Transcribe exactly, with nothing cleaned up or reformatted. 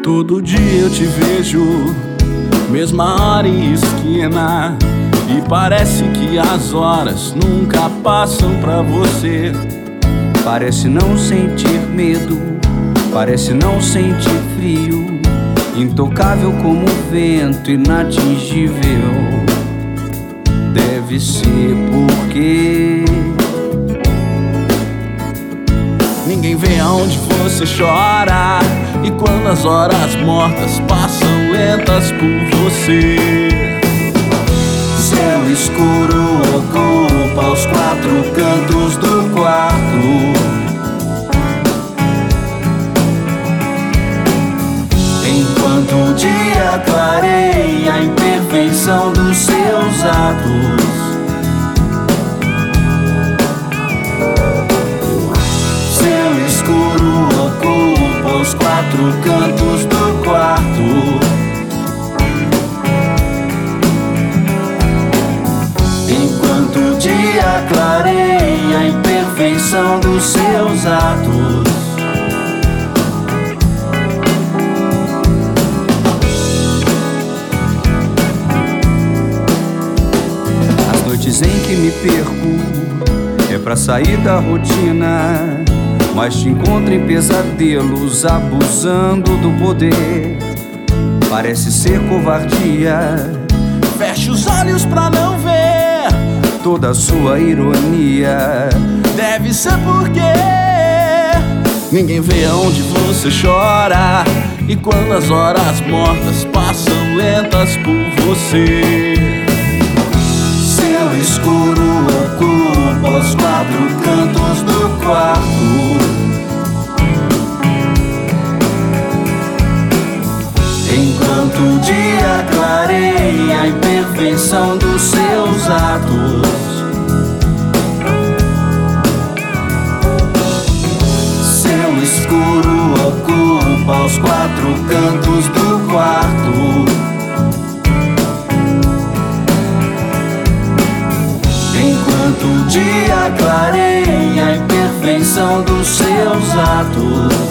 Todo dia eu te vejo, mesma hora e esquina, e parece que as horas nunca passam pra você. Parece não sentir medo, parece não sentir frio, intocável como o vento, inatingível. Deve ser porque ninguém vê aonde você chora, e quando as horas mortas passam lentas por você. Céu escuro ocupa os quatro cantos do quarto. Enquanto o dia clareia a imperfeição dos seus atos. Céu escuro ocupa os quatro cantos do quarto. Enquanto o dia clareia a imperfeição dos seus atos. As noites em que me perco é pra sair da rotina, mas te encontro em pesadelos, abusando do poder. Parece ser covardia, Feche os olhos pra não ver toda a sua ironia. Deve ser porque ninguém vê aonde você chora, e quando as horas mortas passam lentas por você. Céu escuro ocupa os quatro cantos do quarto. Enquanto o dia clareia a imperfeição dos seus atos. Céu escuro ocupa os quatro cantos do quarto. Enquanto o dia clareia a imperfeição dos seus atos.